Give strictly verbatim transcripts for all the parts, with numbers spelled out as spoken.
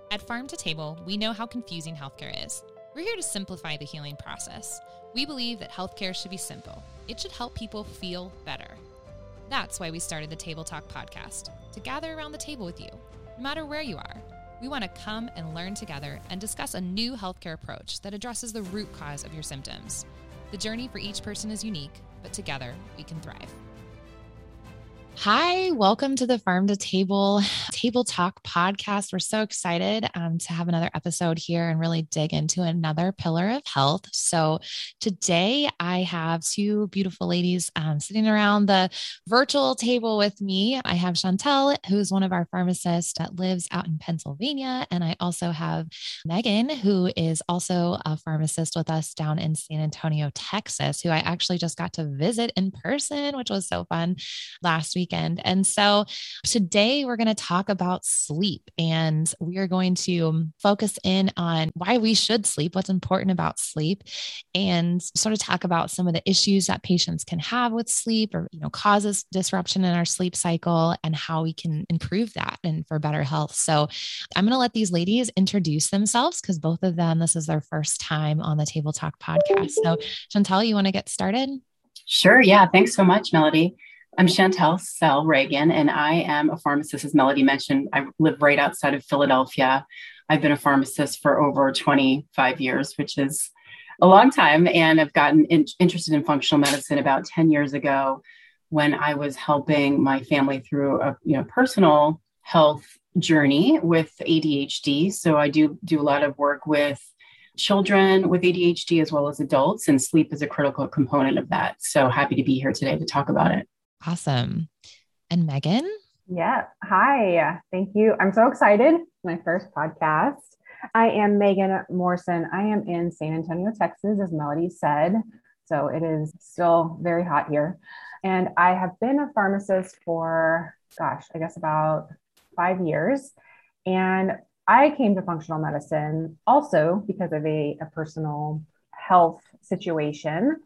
At Farm to Table, we know how confusing healthcare is. We're here to simplify the healing process. We believe that healthcare should be simple. It should help people feel better. That's why we started the Table Talk podcast, to gather around the table with you, no matter where you are. We want to come and learn together and discuss a new healthcare approach that addresses the root cause of your symptoms. The journey for each person is unique, but together we can thrive. Hi, welcome to the Farm to Table Table Talk podcast. We're so excited um, to have another episode here and really dig into another pillar of health. So today I have two beautiful ladies um, sitting around the virtual table with me. I have Chantel, who's one of our pharmacists that lives out in Pennsylvania. And I also have Megan, who is also a pharmacist with us down in San Antonio, Texas, who I actually just got to visit in person, which was so fun last week. And so today we're going to talk about sleep, and we are going to focus in on why we should sleep, what's important about sleep, and sort of talk about some of the issues that patients can have with sleep, or, you know, causes disruption in our sleep cycle, and how we can improve that and for better health. So I'm going to let these ladies introduce themselves, because both of them, this is their first time on the Table Talk podcast. So Chantel, you want to get started? Sure. Yeah. Thanks so much, Melody. I'm Chantel Sell Reagan, and I am a pharmacist, as Melody mentioned. I live right outside of Philadelphia. I've been a pharmacist for over twenty-five years, which is a long time. And I've gotten in, interested in functional medicine about ten years ago when I was helping my family through a you know personal health journey with A D H D. So I do do a lot of work with children with A D H D as well as adults, and sleep is a critical component of that. So happy to be here today to talk about it. Awesome. And Megan? Yeah. Hi. Thank you. I'm so excited. My first podcast. I am Megan Morrison. I am in San Antonio, Texas, as Melody said. So it is still very hot here. And I have been a pharmacist for, gosh, I guess about five years. And I came to functional medicine also because of a, a personal health situation.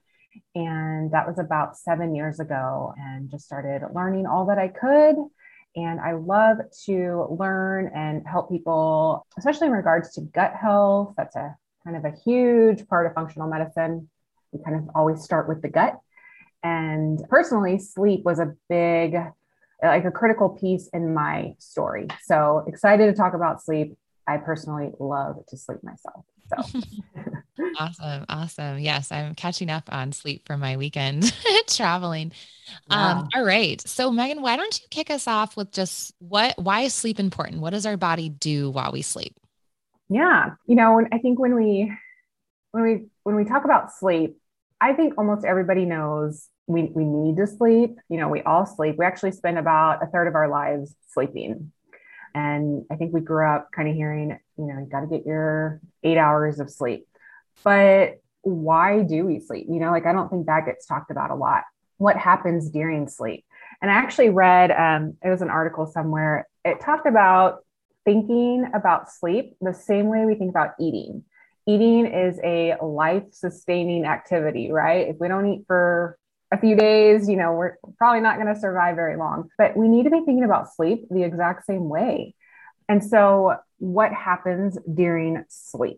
And that was about seven years ago, and just started learning all that I could. And I love to learn and help people, especially in regards to gut health. That's a kind of a huge part of functional medicine. We kind of always start with the gut. And personally, sleep was a big, like a critical piece in my story. So excited to talk about sleep. I personally love to sleep myself. So. Awesome. Awesome. Yes. I'm catching up on sleep for my weekend traveling. Yeah. Um, all right. So Megan, why don't you kick us off with just what, why is sleep important? What does our body do while we sleep? Yeah. You know, I think when we, when we, when we talk about sleep, I think almost everybody knows we, we need to sleep. You know, we all sleep. We actually spend about a third of our lives sleeping. And I think we grew up kind of hearing, you know, you got to get your eight hours of sleep. But why do we sleep? You know, like, I don't think that gets talked about a lot. What happens during sleep? And I actually read, um, it was an article somewhere. It talked about thinking about sleep the same way we think about eating. Eating is a life-sustaining activity, right? If we don't eat for a few days, you know, we're probably not going to survive very long, but we need to be thinking about sleep the exact same way. And so what happens during sleep?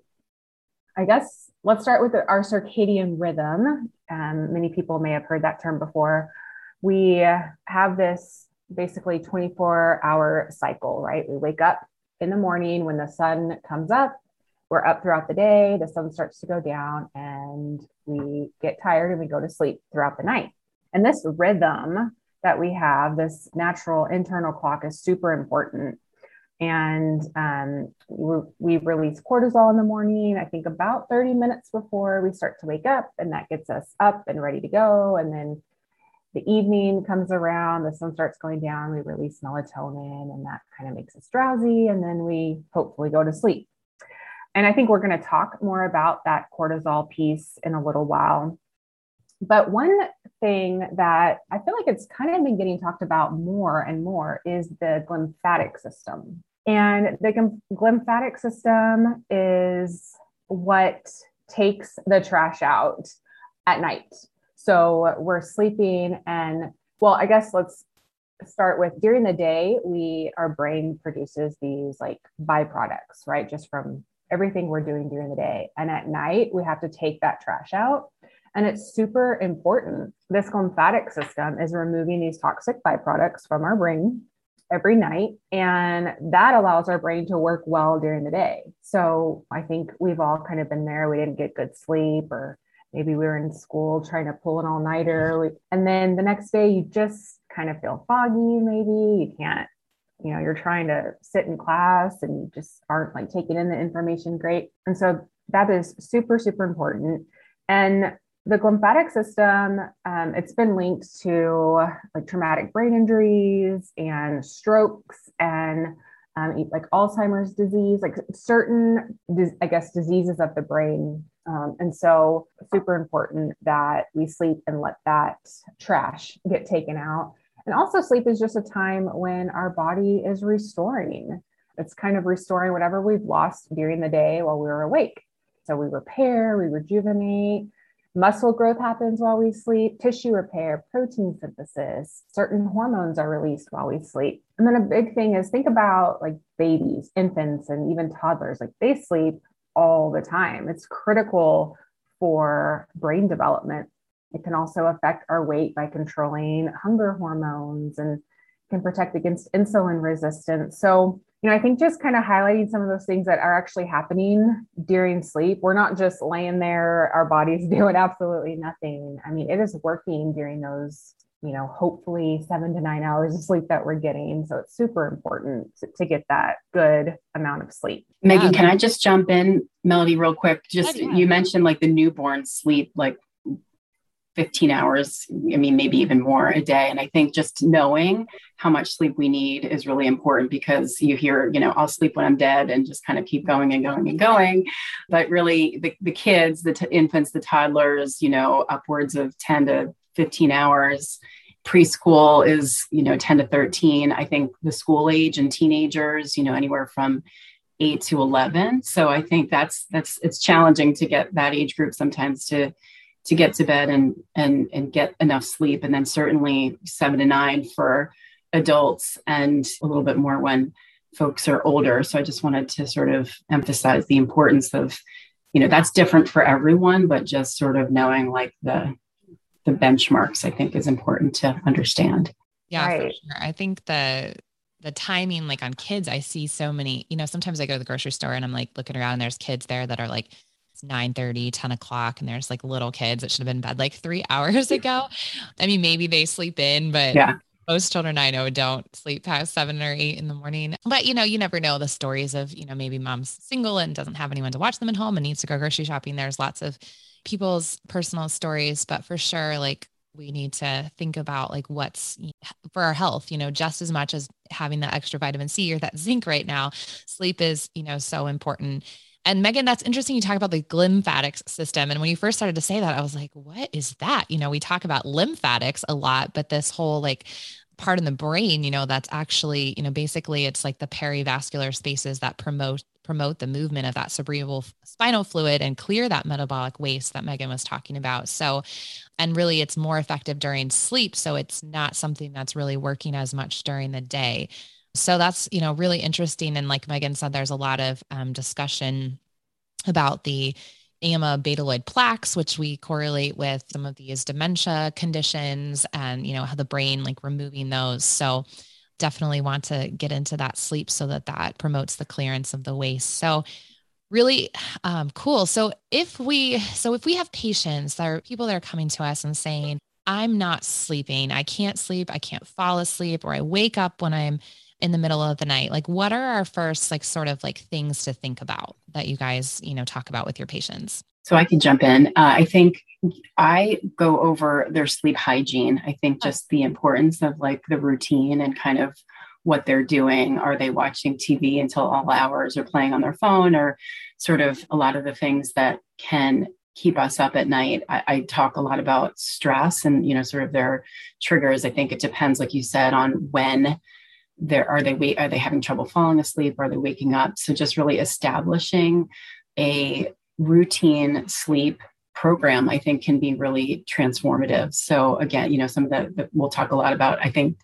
I guess let's start with our circadian rhythm. Um, many people may have heard that term before. We have this basically twenty-four hour cycle, right? We wake up in the morning when the sun comes up. We're up throughout the day, the sun starts to go down, and we get tired and we go to sleep throughout the night. And this rhythm that we have, this natural internal clock, is super important. And um, we release cortisol in the morning, I think about thirty minutes before we start to wake up, and that gets us up and ready to go. And then the evening comes around, the sun starts going down, we release melatonin, and that kind of makes us drowsy. And then we hopefully go to sleep. And I think we're going to talk more about that cortisol piece in a little while. But one thing that I feel like it's kind of been getting talked about more and more is the glymphatic system. And the glymphatic system is what takes the trash out at night. So we're sleeping, and well, I guess let's start with during the day, we, our brain produces these like byproducts, right? Just from everything we're doing during the day. And at night, we have to take that trash out. And it's super important. This glymphatic system is removing these toxic byproducts from our brain every night. And that allows our brain to work well during the day. So I think we've all kind of been there. We didn't get good sleep, or maybe we were in school trying to pull an all-nighter. And then the next day you just kind of feel foggy. Maybe you can't, you know, you're trying to sit in class and you just aren't like taking in the information great. And so that is super, super important. And the glymphatic system, um, it's been linked to like traumatic brain injuries and strokes and um, like Alzheimer's disease, like certain, I guess, diseases of the brain. Um, and so super important that we sleep and let that trash get taken out. And also sleep is just a time when our body is restoring. It's kind of restoring whatever we've lost during the day while we were awake. So we repair, we rejuvenate. Muscle growth happens while we sleep, tissue repair, protein synthesis, certain hormones are released while we sleep. And then a big thing is think about like babies, infants, and even toddlers, like they sleep all the time. It's critical for brain development. It can also affect our weight by controlling hunger hormones and can protect against insulin resistance. So, you know, I think just kind of highlighting some of those things that are actually happening during sleep. We're not just laying there, our body's doing absolutely nothing. I mean, it is working during those, you know, hopefully seven to nine hours of sleep that we're getting. So it's super important to, to get that good amount of sleep. Megan, Yeah. can I just jump in, Melody, real quick? Just, Yeah, yeah. You mentioned like the newborn sleep, like fifteen hours, I mean, maybe even more a day. And I think just knowing how much sleep we need is really important, because you hear, you know, I'll sleep when I'm dead and just kind of keep going and going and going. But really the, the kids, the t- infants, the toddlers, you know, upwards of ten to fifteen hours. Preschool is, you know, ten to thirteen. I think the school age and teenagers, you know, anywhere from eight to eleven. So I think that's, that's, it's challenging to get that age group sometimes to to get to bed and, and, and get enough sleep. And then certainly seven to nine for adults, and a little bit more when folks are older. So I just wanted to sort of emphasize the importance of, you know, that's different for everyone, but just sort of knowing like the, the benchmarks, I think is important to understand. Yeah, for Right. sure. I think the, the timing, like on kids, I see so many, you know, sometimes I go to the grocery store and I'm like looking around and there's kids there that are like, it's nine thirty, ten o'clock. And there's like little kids that should have been in bed like three hours ago. I mean, maybe they sleep in, but Yeah. most children I know don't sleep past seven or eight in the morning. But, you know, you never know the stories of, you know, maybe mom's single and doesn't have anyone to watch them at home and needs to go grocery shopping. There's lots of people's personal stories, but for sure, like we need to think about like what's for our health, you know, just as much as having that extra vitamin C or that zinc right now, sleep is, you know, so important. And Megan, that's interesting. You talk about the glymphatic system. And when you first started to say that, I was like, what is that? You know, we talk about lymphatics a lot, but this whole like part in the brain, you know, that's actually, you know, basically it's like the perivascular spaces that promote promote the movement of that cerebral spinal fluid and clear that metabolic waste that Megan was talking about. So, and really it's more effective during sleep. So it's not something that's really working as much during the day. So that's, you know, really interesting. And like Megan said, there's a lot of um, discussion about the amyloid plaques, which we correlate with some of these dementia conditions and, you know, how the brain like removing those. So definitely want to get into that sleep so that that promotes the clearance of the waste. So really um, cool. So if we, so if we have patients that are people that are coming to us and saying, I'm not sleeping, I can't sleep, I can't fall asleep, or I wake up when I'm in the middle of the night, like what are our first, like sort of like things to think about that you guys, you know, talk about with your patients? So I can jump in. Uh, I think I go over their sleep hygiene. I think just the importance of like the routine and kind of what they're doing. Are they watching T V until all hours or playing on their phone, or sort of a lot of the things that can keep us up at night? I, I talk a lot about stress and, you know, sort of their triggers. I think it depends, like you said, on when There are they are they having trouble falling asleep? Are they waking up? So just really establishing a routine sleep program, I think, can be really transformative. So again, you know, some of the, the we'll talk a lot about, I think,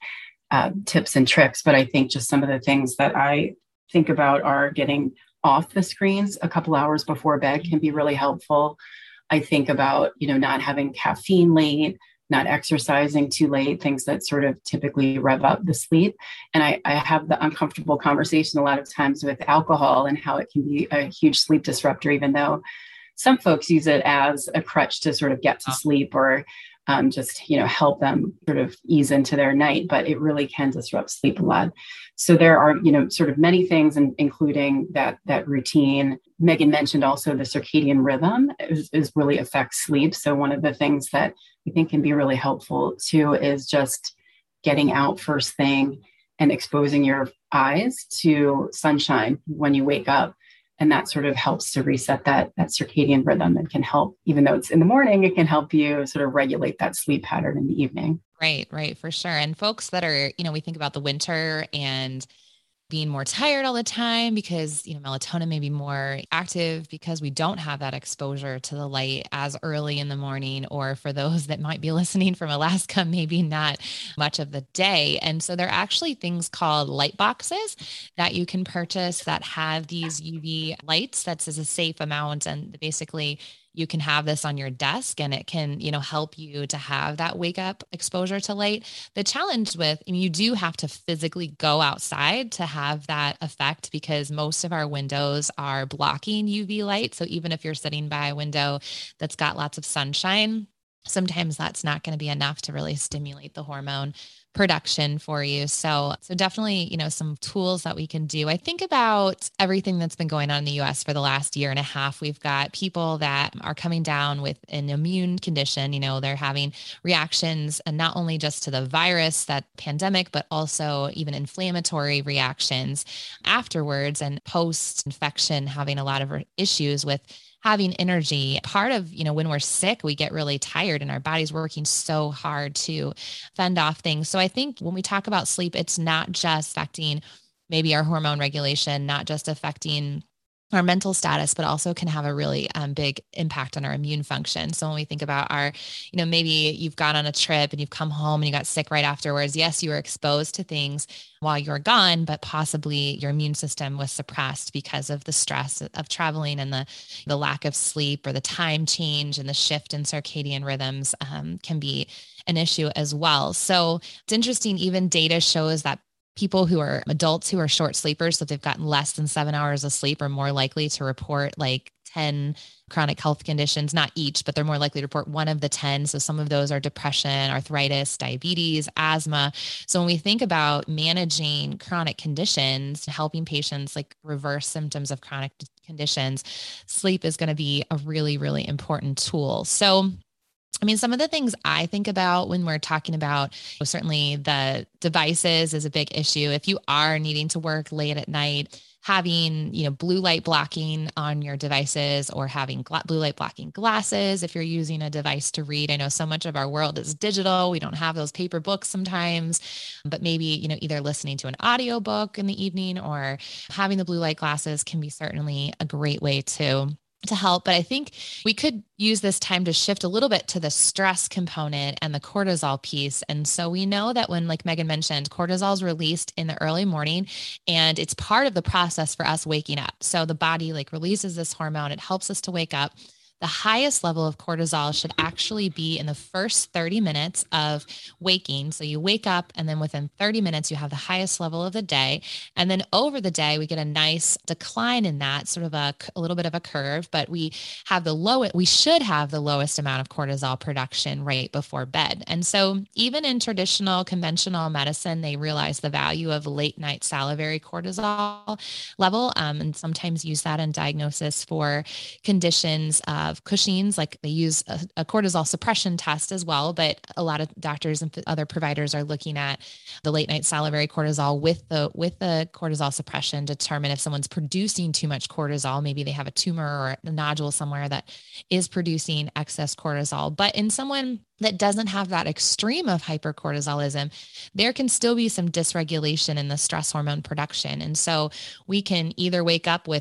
uh, tips and tricks, but I think just some of the things that I think about are getting off the screens a couple hours before bed can be really helpful. I think about, you know, not having caffeine late, not exercising too late, things that sort of typically rev up the sleep. And I, I have the uncomfortable conversation a lot of times with alcohol and how it can be a huge sleep disruptor, even though some folks use it as a crutch to sort of get to sleep or um, just, you know, help them sort of ease into their night, but it really can disrupt sleep a lot. So there are, you know, sort of many things, in, including that, that routine. Megan mentioned also the circadian rhythm is, is really affects sleep. So one of the things that I think can be really helpful too is just getting out first thing and exposing your eyes to sunshine when you wake up. And that sort of helps to reset that, that circadian rhythm and can help, even though it's in the morning, it can help you sort of regulate that sleep pattern in the evening. Right, right, for sure. And folks that are, you know, we think about the winter and being more tired all the time because, you know, melatonin may be more active because we don't have that exposure to the light as early in the morning, or for those that might be listening from Alaska, maybe not much of the day. And so there are actually things called light boxes that you can purchase that have these U V lights that's a safe amount. And basically you can have this on your desk and it can, you know, help you to have that wake up exposure to light. The challenge with, I mean, you do have to physically go outside to have that effect because most of our windows are blocking U V light. So even if you're sitting by a window that's got lots of sunshine, sometimes that's not going to be enough to really stimulate the hormone production for you. So, so definitely, you know, some tools that we can do. I think about everything that's been going on in the U S for the last year and a half. We've got people that are coming down with an immune condition. You know, they're having reactions and not only just to the virus, that pandemic, but also even inflammatory reactions afterwards and post infection, having a lot of issues with having energy. Part of, you know, when we're sick, we get really tired and our body's working so hard to fend off things. So I think when we talk about sleep, it's not just affecting maybe our hormone regulation, not just affecting our mental status, but also can have a really um, big impact on our immune function. So when we think about our, you know, maybe you've gone on a trip and you've come home and you got sick right afterwards. Yes, you were exposed to things while you were gone, but possibly your immune system was suppressed because of the stress of traveling and the, the lack of sleep or the time change and the shift in circadian rhythms um, can be an issue as well. So it's interesting, even data shows that people who are adults who are short sleepers, so they've gotten less than seven hours of sleep, are more likely to report like ten chronic health conditions, not each, but they're more likely to report one of the ten. So some of those are depression, arthritis, diabetes, asthma. So when we think about managing chronic conditions, helping patients like reverse symptoms of chronic conditions, sleep is going to be a really, really important tool. So I mean, some of the things I think about when we're talking about, well, certainly the devices is a big issue. If you are needing to work late at night, having, you know, blue light blocking on your devices or having gla- blue light blocking glasses. If you're using a device to read, I know so much of our world is digital. We don't have those paper books sometimes, but maybe, you know, either listening to an audio book in the evening or having the blue light glasses can be certainly a great way to to help. But I think we could use this time to shift a little bit to the stress component and the cortisol piece. And so we know that when, like Megan mentioned, cortisol is released in the early morning and it's part of the process for us waking up. So the body like releases this hormone. It helps us to wake up. The highest level of cortisol should actually be in the first thirty minutes of waking. So you wake up and then within thirty minutes, you have the highest level of the day. And then over the day, we get a nice decline in that, sort of a, a little bit of a curve, but we have the lowest, we should have the lowest amount of cortisol production right before bed. And so even in traditional conventional medicine, they realize the value of late night salivary cortisol level um, and sometimes use that in diagnosis for conditions uh, of Cushing's, like they use a, a cortisol suppression test as well, but a lot of doctors and other providers are looking at the late night salivary cortisol with the with the cortisol suppression to determine if someone's producing too much cortisol. Maybe they have a tumor or a nodule somewhere that is producing excess cortisol. But in someone that doesn't have that extreme of hypercortisolism, there can still be some dysregulation in the stress hormone production. And so we can either wake up with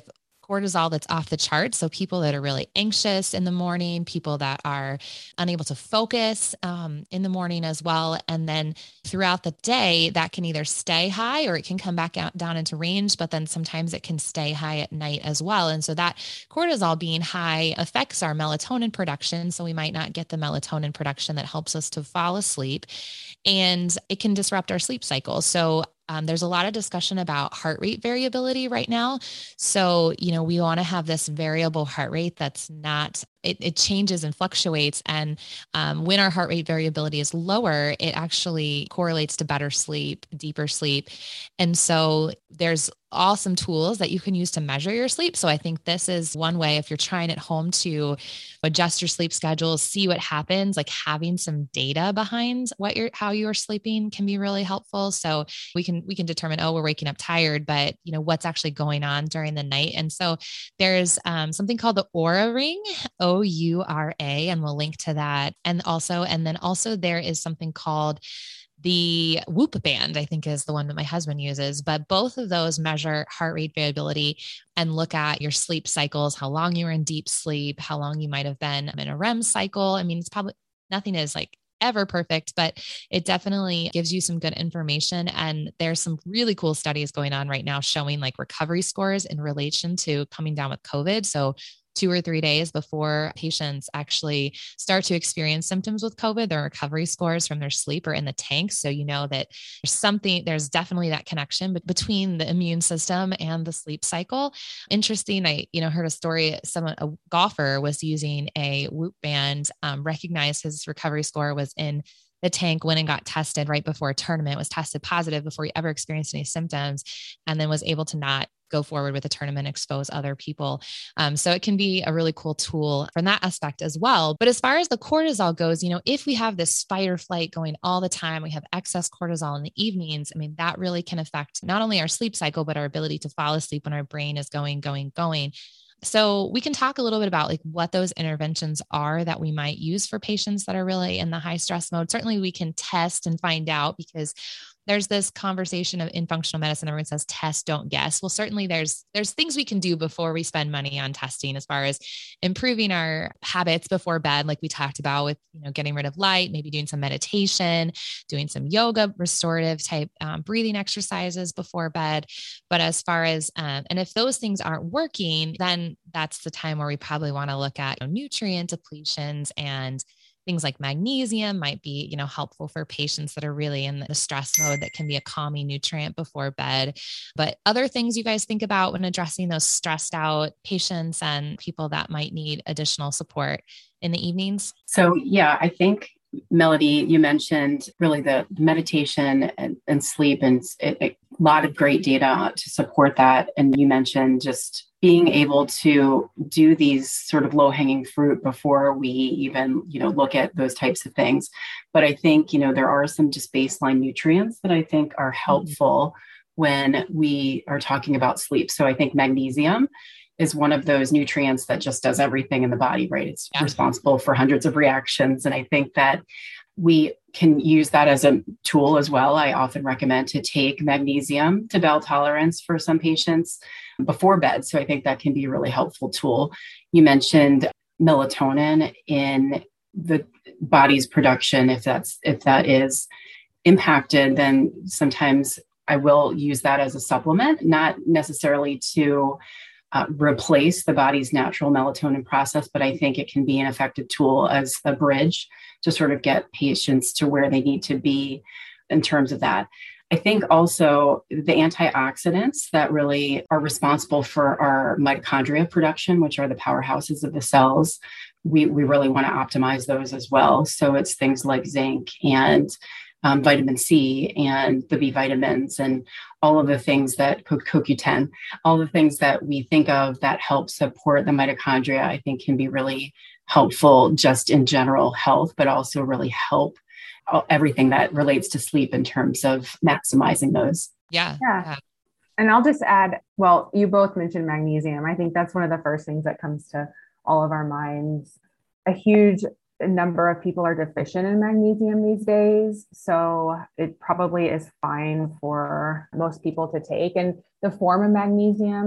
cortisol that's off the chart. So people that are really anxious in the morning, people that are unable to focus um, in the morning as well. And then throughout the day, that can either stay high or it can come back out down into range, but then sometimes it can stay high at night as well. And so that cortisol being high affects our melatonin production. So we might not get the melatonin production that helps us to fall asleep, and it can disrupt our sleep cycle. So Um, there's a lot of discussion about heart rate variability right now. So, you know, we want to have this variable heart rate that's not, it, it changes and fluctuates. And um, when our heart rate variability is lower, it actually correlates to better sleep, deeper sleep. And so there's awesome tools that you can use to measure your sleep. So I think this is one way, if you're trying at home to adjust your sleep schedules, see what happens, like having some data behind what you're, how you're sleeping can be really helpful. So we can, we can determine, oh, we're waking up tired, but you know, what's actually going on during the night. And so there's um, something called the Oura Ring, O U R A, and we'll link to that. And also, and then also there is something called the Whoop band, I think is the one that my husband uses, but both of those measure heart rate variability and look at your sleep cycles, how long you were in deep sleep, how long you might have been in a R E M cycle. I mean, it's probably nothing is like ever perfect, but it definitely gives you some good information. And there's some really cool studies going on right now showing like recovery scores in relation to coming down with COVID. So two or three days before patients actually start to experience symptoms with COVID, their recovery scores from their sleep are in the tank. So you know that there's something, there's definitely that connection between the immune system and the sleep cycle. Interesting. I, you know, heard a story, someone, a golfer was using a Whoop band, um, recognized his recovery score was in the tank, went and got tested right before a tournament, was tested positive before he ever experienced any symptoms, and then was able to not go forward with the tournament, expose other people. Um, so it can be a really cool tool from that aspect as well. But as far as the cortisol goes, you know, if we have this fight or flight going all the time, we have excess cortisol in the evenings. I mean, that really can affect not only our sleep cycle, but our ability to fall asleep when our brain is going, going, going. So we can talk a little bit about like what those interventions are that we might use for patients that are really in the high stress mode. Certainly we can test and find out, because there's this conversation of in functional medicine, everyone says test, don't guess. Well, certainly there's there's things we can do before we spend money on testing, as far as improving our habits before bed, like we talked about with, you know, getting rid of light, maybe doing some meditation, doing some yoga, restorative type um, breathing exercises before bed. But as far as, um, and if those things aren't working, then that's the time where we probably want to look at, you know, nutrient depletions, and things like magnesium might be, you know, helpful for patients that are really in the stress mode. That can be a calming nutrient before bed. But other things you guys think about when addressing those stressed out patients and people that might need additional support in the evenings? So, yeah, I think, Melody, you mentioned really the meditation and, and sleep, and it, it, a lot of great data to support that. And you mentioned just being able to do these sort of low-hanging fruit before we even, you know, look at those types of things. But I think, you know, there are some just baseline nutrients that I think are helpful mm-hmm. when we are talking about sleep. So I think magnesium is one of those nutrients that just does everything in the body, right? It's yeah. responsible for hundreds of reactions. And I think that we can use that as a tool as well. I often recommend to take magnesium to bowel tolerance for some patients before bed. So I think that can be a really helpful tool. You mentioned melatonin in the body's production. If that's, if that is impacted, then sometimes I will use that as a supplement, not necessarily to Uh, replace the body's natural melatonin process, but I think it can be an effective tool as a bridge to sort of get patients to where they need to be in terms of that. I think also the antioxidants that really are responsible for our mitochondria production, which are the powerhouses of the cells, we, we really want to optimize those as well. So it's things like zinc and Um, vitamin C and the B vitamins and all of the things that co- C O Q ten, all the things that we think of that help support the mitochondria, I think can be really helpful just in general health, but also really help everything that relates to sleep in terms of maximizing those. Yeah. Yeah. yeah. And I'll just add, well, you both mentioned magnesium. I think that's one of the first things that comes to all of our minds. A huge a number of people are deficient in magnesium these days. So it probably is fine for most people to take. And the form of magnesium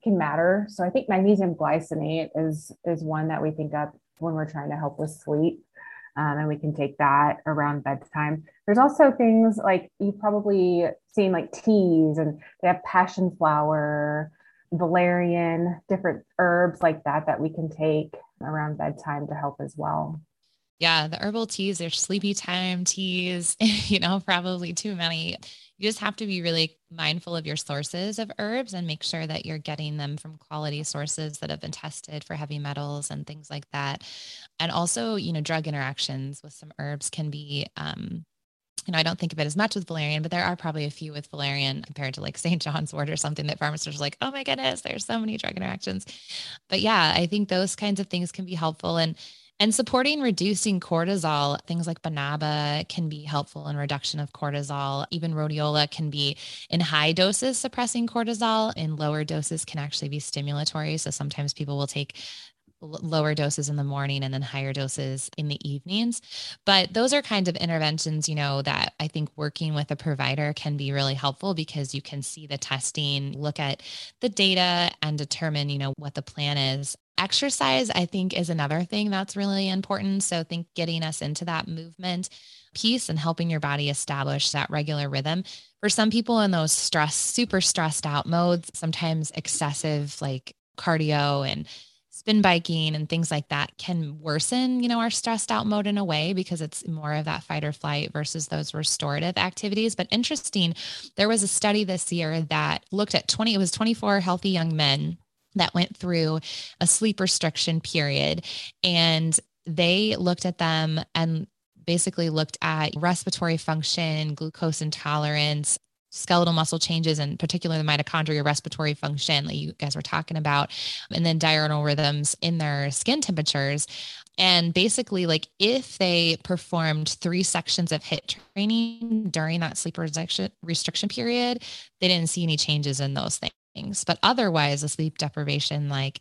can matter. So I think magnesium glycinate is, is one that we think of when we're trying to help with sleep. Um, and we can take that around bedtime. There's also things like you've probably seen like teas, and they have passion flower, valerian, different herbs like that, that we can take around bedtime to help as well. Yeah, the herbal teas, there's sleepy time teas, you know, probably too many. You just have to be really mindful of your sources of herbs and make sure that you're getting them from quality sources that have been tested for heavy metals and things like that. And also, you know, drug interactions with some herbs can be, um, you know, I don't think of it as much with valerian, but there are probably a few with valerian compared to like Saint John's wort or something that pharmacists are like, oh my goodness, there's so many drug interactions. But yeah, I think those kinds of things can be helpful. And and supporting reducing cortisol, things like Banaba can be helpful in reduction of cortisol. Even rhodiola can be in high doses suppressing cortisol. In lower doses can actually be stimulatory. So sometimes people will take lower doses in the morning and then higher doses in the evenings. But those are kinds of interventions, you know, that I think working with a provider can be really helpful because you can see the testing, look at the data and determine, you know, what the plan is. Exercise, I think, is another thing that's really important. So I think getting us into that movement piece and helping your body establish that regular rhythm. For some people in those stress, super stressed out modes, sometimes excessive like cardio and spin biking and things like that can worsen, you know, our stressed out mode in a way because it's more of that fight or flight versus those restorative activities. But interesting, there was a study this year that looked at twenty, it was twenty-four healthy young men that went through a sleep restriction period. And they looked at them and basically looked at respiratory function, glucose intolerance, skeletal muscle changes, and particularly the mitochondria respiratory function that you guys were talking about, and then diurnal rhythms in their skin temperatures. And basically, like if they performed three sections of HIIT training during that sleep restriction restriction period, they didn't see any changes in those things. But otherwise, the sleep deprivation like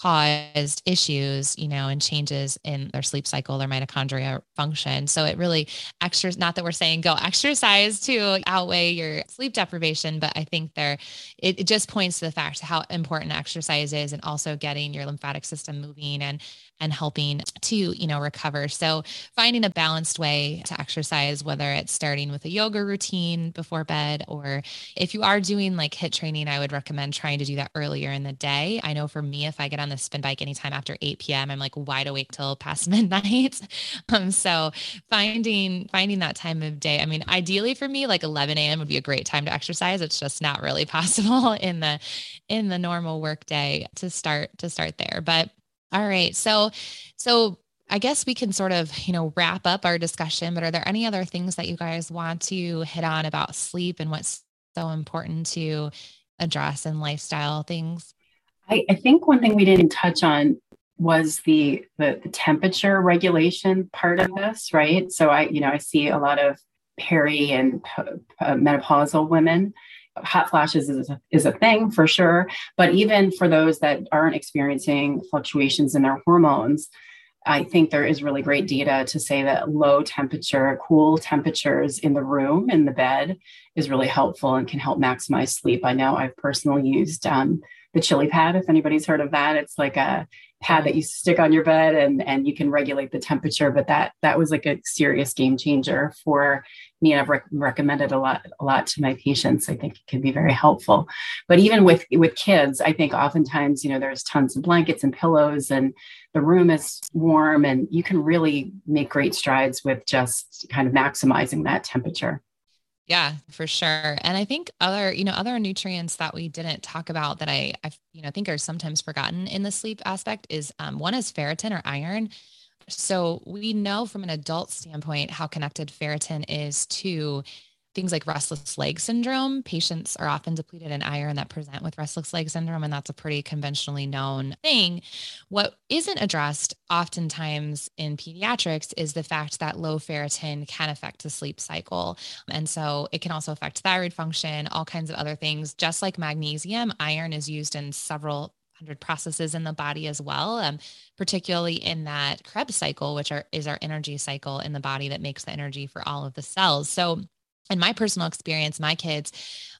caused issues, you know, and changes in their sleep cycle, their mitochondria function. So it really extras, not that we're saying go exercise to outweigh your sleep deprivation, but I think there, it, it just points to the fact how important exercise is and also getting your lymphatic system moving and, and helping to, you know, recover. So finding a balanced way to exercise, whether it's starting with a yoga routine before bed, or if you are doing like HIIT training, I would recommend trying to do that earlier in the day. I know for me, if I get on the spin bike anytime after eight p.m., I'm like wide awake till past midnight. Um, so finding, finding that time of day, I mean, ideally for me, like eleven a.m. would be a great time to exercise. It's just not really possible in the, in the normal work day to start, to start there. But all right. So, so I guess we can sort of, you know, wrap up our discussion, but are there any other things that you guys want to hit on about sleep and what's so important to address in lifestyle things? I, I think one thing we didn't touch on was the, the the temperature regulation part of this, right? So I, you know, I see a lot of peri and uh, menopausal women. Hot flashes is a, is a thing for sure, but even for those that aren't experiencing fluctuations in their hormones, I think there is really great data to say that low temperature, cool temperatures in the room, in the bed, is really helpful and can help maximize sleep. I know I've personally used um, the Chili Pad, if anybody's heard of that. It's like a pad that you stick on your bed and, and you can regulate the temperature, but that that was like a serious game changer for me. And I've rec- recommended a lot, a lot to my patients. I think it can be very helpful. But even with, with kids, I think oftentimes, you know, there's tons of blankets and pillows and the room is warm and you can really make great strides with just kind of maximizing that temperature. Yeah, for sure. And I think other, you know, other nutrients that we didn't talk about that I, I you know, think are sometimes forgotten in the sleep aspect is um, one is ferritin or iron. So we know from an adult standpoint how connected ferritin is to things like restless leg syndrome. Patients are often depleted in iron that present with restless leg syndrome, and that's a pretty conventionally known thing. What isn't addressed oftentimes in pediatrics is the fact that low ferritin can affect the sleep cycle. And so it can also affect thyroid function, all kinds of other things. Just like magnesium, iron is used in several hundred processes in the body as well, um, particularly in that Krebs cycle, which are, is our energy cycle in the body that makes the energy for all of the cells. So in my personal experience, my kids,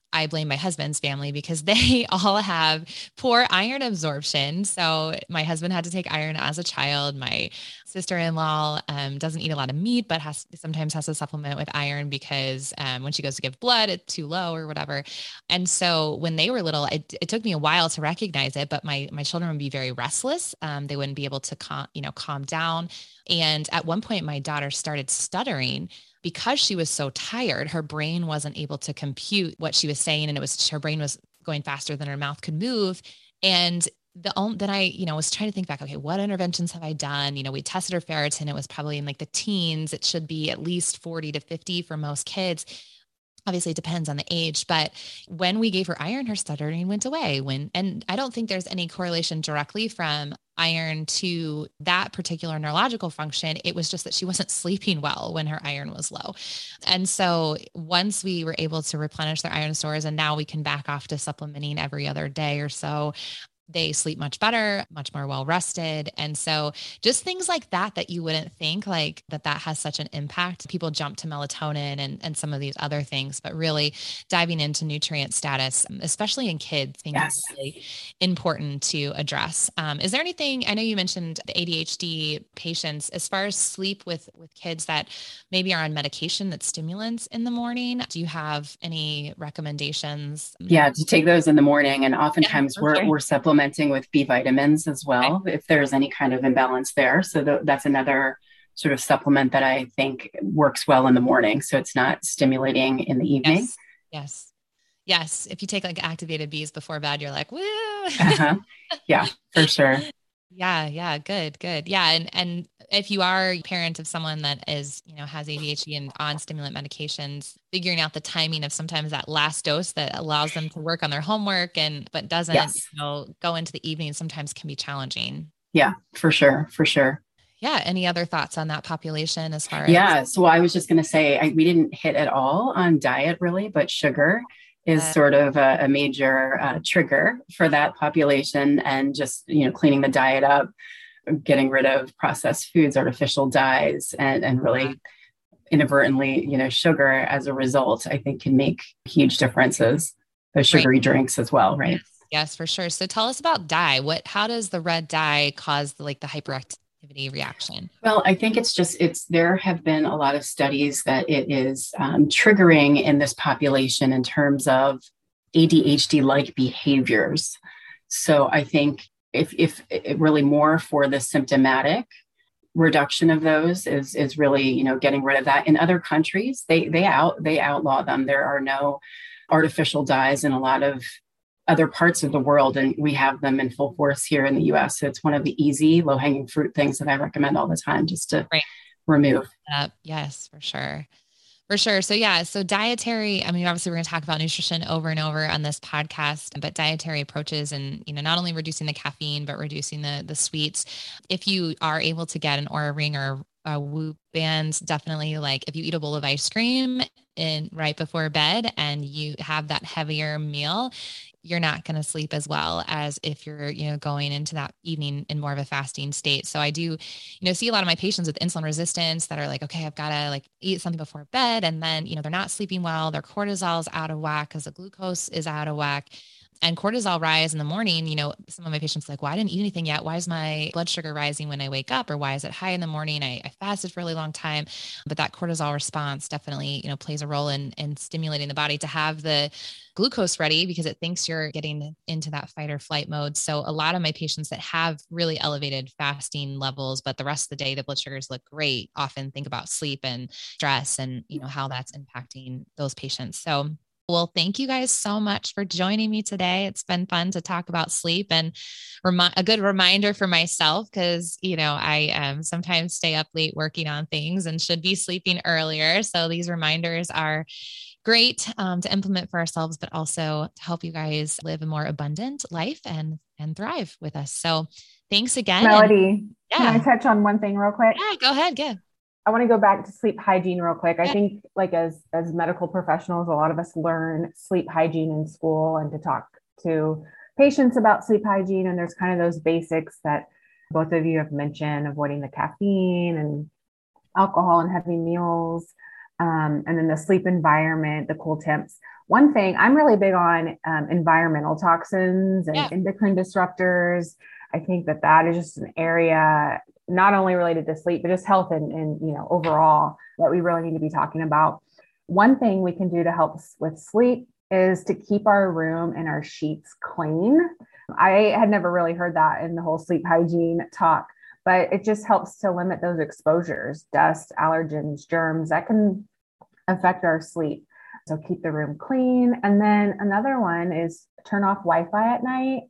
I blame my husband's family because they all have poor iron absorption. So my husband had to take iron as a child. My sister-in-law um, doesn't eat a lot of meat, but has sometimes has to supplement with iron because um, when she goes to give blood, it's too low or whatever. And so when they were little, it, it took me a while to recognize it, but my, my children would be very restless. Um, they wouldn't be able to calm, you know, calm down. And at one point my daughter started stuttering because she was so tired. Her brain wasn't able to compute what she was saying. And it was, her brain was going faster than her mouth could move. And the only, then I, you know, was trying to think back, okay, what interventions have I done? You know, we tested her ferritin. It was probably in like the teens. It should be at least forty to fifty for most kids. Obviously it depends on the age, but when we gave her iron, her stuttering went away. When, and I don't think there's any correlation directly from iron to that particular neurological function. It was just that she wasn't sleeping well when her iron was low. And so once we were able to replenish their iron stores, and now we can back off to supplementing every other day or so, they sleep much better, much more well rested. And so just things like that, that you wouldn't think like that, that has such an impact. People jump to melatonin and, and some of these other things, but really diving into nutrient status, especially in kids, I think Yes. is really important to address. Um, is there anything, I know you mentioned the A D H D patients, as far as sleep with, with kids that maybe are on medication that's stimulants in the morning, do you have any recommendations? Yeah, to take those in the morning. And oftentimes Yeah, we're, okay. we're supplementing with B vitamins as well, if there's any kind of imbalance there. So th- that's another sort of supplement that I think works well in the morning. So it's not stimulating in the evening. Yes. Yes. Yes. If you take like activated B's before bed, you're like, woo. Uh-huh. Yeah, for sure. Yeah. Yeah. Good. Good. Yeah. And, and if you are a parent of someone that is, you know, has A D H D and on stimulant medications, figuring out the timing of sometimes that last dose that allows them to work on their homework and, but doesn't, Yes. you know, go into the evening sometimes can be challenging. Yeah, for sure. For sure. Yeah. Any other thoughts on that population as far as? Yeah. So I was just going to say, I, we didn't hit at all on diet really, but sugar is Uh, sort of a, a major uh, trigger for that population, and just, you know, cleaning the diet up, getting rid of processed foods, artificial dyes, and, and really inadvertently, you know, sugar as a result, I think can make huge differences. Those sugary right. drinks as well, right? Yes. Yes, for sure. So tell us about dye. What, how does the red dye cause the, like the hyperactivity reaction? Well, I think it's just, it's, there have been a lot of studies that it is um, triggering in this population in terms of A D H D-like behaviors. So I think if, if it really more for the symptomatic reduction of those is, is really, you know, getting rid of that. In other countries, they, they out, they outlaw them. There are no artificial dyes in a lot of other parts of the world, and we have them in full force here in the U S. So it's one of the easy, low-hanging fruit things that I recommend all the time just to Right. remove. Uh, yes, for sure. For sure. So yeah, so dietary, I mean, obviously we're going to talk about nutrition over and over on this podcast, but dietary approaches and, you know, not only reducing the caffeine, but reducing the, the sweets. If you are able to get an Oura ring or a Whoop band, definitely, like if you eat a bowl of ice cream in right before bed and you have that heavier meal, you're not going to sleep as well as if you're, you know, going into that evening in more of a fasting state. So I do, you know, see a lot of my patients with insulin resistance that are like, okay, I've got to like eat something before bed. And then, you know, they're not sleeping well. Their cortisol is out of whack because the glucose is out of whack. And cortisol rise in the morning, you know, some of my patients are like, well, I didn't eat anything yet. Why is my blood sugar rising when I wake up? Or why is it high in the morning? I, I fasted for a really long time. But that cortisol response definitely, you know, plays a role in, in stimulating the body to have the glucose ready because it thinks you're getting into that fight or flight mode. So a lot of my patients that have really elevated fasting levels, but the rest of the day, the blood sugars look great, often think about sleep and stress and, you know, how that's impacting those patients. So well, thank you guys so much for joining me today. It's been fun to talk about sleep and remi- a good reminder for myself because, you know, I um, sometimes stay up late working on things and should be sleeping earlier. So these reminders are great um, to implement for ourselves, but also to help you guys live a more abundant life and, and thrive with us. So thanks again. Melody, and, yeah. Can I touch on one thing real quick? Yeah, go ahead. Good. I want to go back to sleep hygiene real quick. I think like as, as medical professionals, a lot of us learn sleep hygiene in school and to talk to patients about sleep hygiene. And there's kind of those basics that both of you have mentioned, avoiding the caffeine and alcohol and heavy meals. Um, and then the sleep environment, the cool temps. one thing, I'm really big on um, environmental toxins and Yeah. endocrine disruptors. I think that that is just an area not only related to sleep, but just health and, and you know, overall that we really need to be talking about. One thing we can do to help with sleep is to keep our room and our sheets clean. I had never really heard that in the whole sleep hygiene talk, but it just helps to limit those exposures, dust, allergens, germs that can affect our sleep. So keep the room clean. And then another one is turn off Wi-Fi at night.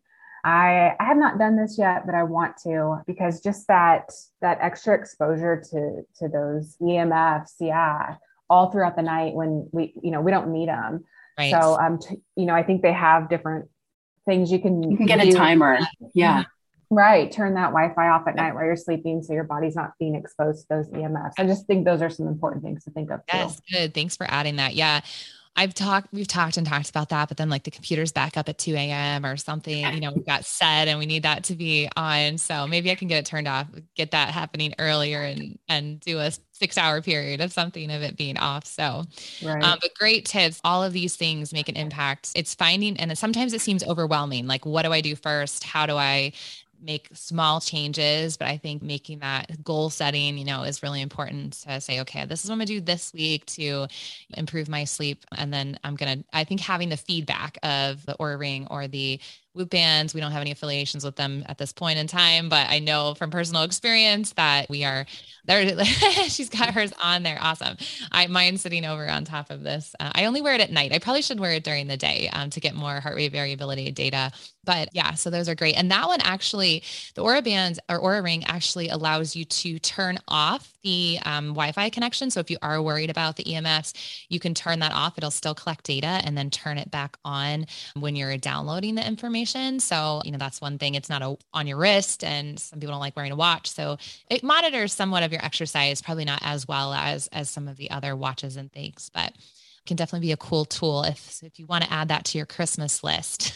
I, I have not done this yet, but I want to, because just that, that extra exposure to, to those E M Fs, yeah, all throughout the night when we, you know, we don't need them. Right. So, um, t- you know, I think they have different things you can, You can get do. a timer. Yeah. Right. Turn that Wi-Fi off at night while you're sleeping, so your body's not being exposed to those E M Fs. I just think those are some important things to think of too. Yes, good. Thanks for adding that. Yeah. I've talked, we've talked and talked about that, but then like the computer's back up at two a.m. or something, you know, we've got set and we need that to be on. So maybe I can get it turned off, get that happening earlier and, and do a six hour period of something of it being off. So, Right. um, but great tips. All of these things make an impact. It's finding, and sometimes it seems overwhelming. Like, what do I do first? How do I make small changes? But I think making that goal setting, you know, is really important to say, okay, this is what I'm gonna do this week to improve my sleep. And then I'm going to, I think having the feedback of the Oura Ring or the Whoop bands, we don't have any affiliations with them at this point in time, but I know from personal experience that we are there. She's got hers on there. Awesome. I mine's sitting over on top of this. Uh, I only wear it at night. I probably should wear it during the day um, to get more heart rate variability data. But yeah, so those are great. And that one actually, the Oura Band or Oura Ring actually allows you to turn off the um, Wi-Fi connection. So if you are worried about the E M Fs, you can turn that off. It'll still collect data and then turn it back on when you're downloading the information. So, you know, that's one thing. It's not a, on your wrist, and some people don't like wearing a watch. So it monitors somewhat of your exercise, probably not as well as, as some of the other watches and things, but can definitely be a cool tool if, if you want to add that to your Christmas list.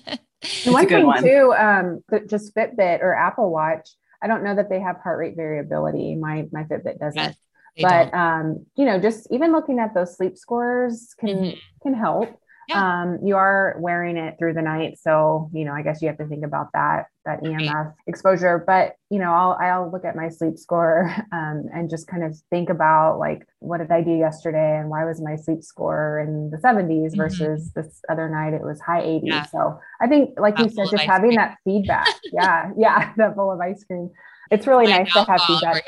And one thing one. too, um, just Fitbit or Apple Watch. I don't know that they have heart rate variability. My, my Fitbit doesn't, yes, but, um, you know, just even looking at those sleep scores can, mm-hmm. can help. Yeah. Um, you are wearing it through the night. So, you know, I guess you have to think about that, that E M F right. exposure, but, you know, I'll, I'll look at my sleep score, um, and just kind of think about like, what did I do yesterday? And why was my sleep score in the seventies mm-hmm. versus this other night, it was high eighties. Yeah. So I think, like that you said, just having cream. that feedback. Yeah. Yeah. That bowl of ice cream. It's really nice to have feedback.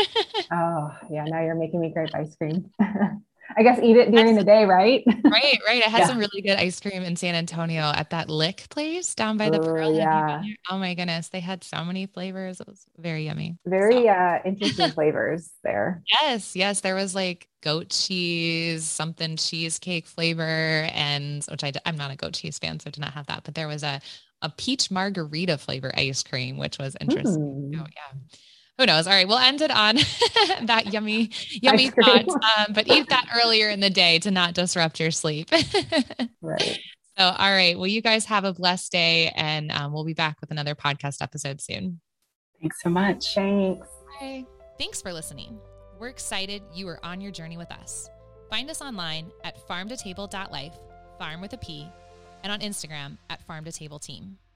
Oh yeah. Now you're making me crave ice cream. I guess eat it during the day, right? Right, right. I had yeah. some really good ice cream in San Antonio at that Lick place down by the oh, Pearl. Yeah. Oh my goodness. They had so many flavors. It was very yummy. Very so. uh, interesting flavors there. Yes. Yes. There was like goat cheese, something cheesecake flavor. And which I, I'm not a goat cheese fan, so I did not have that, but there was a, a peach margarita flavor ice cream, which was interesting. Mm. Oh yeah. Who knows? All right. We'll end it on that yummy, yummy thought. Um, but eat that earlier in the day to not disrupt your sleep. Right. So, all right. Well, you guys have a blessed day, and um, we'll be back with another podcast episode soon. Thanks so much. Thanks. Bye. Thanks for listening. We're excited you are on your journey with us. Find us online at farm to table dot life, farm with a P, and on Instagram at farm to table team.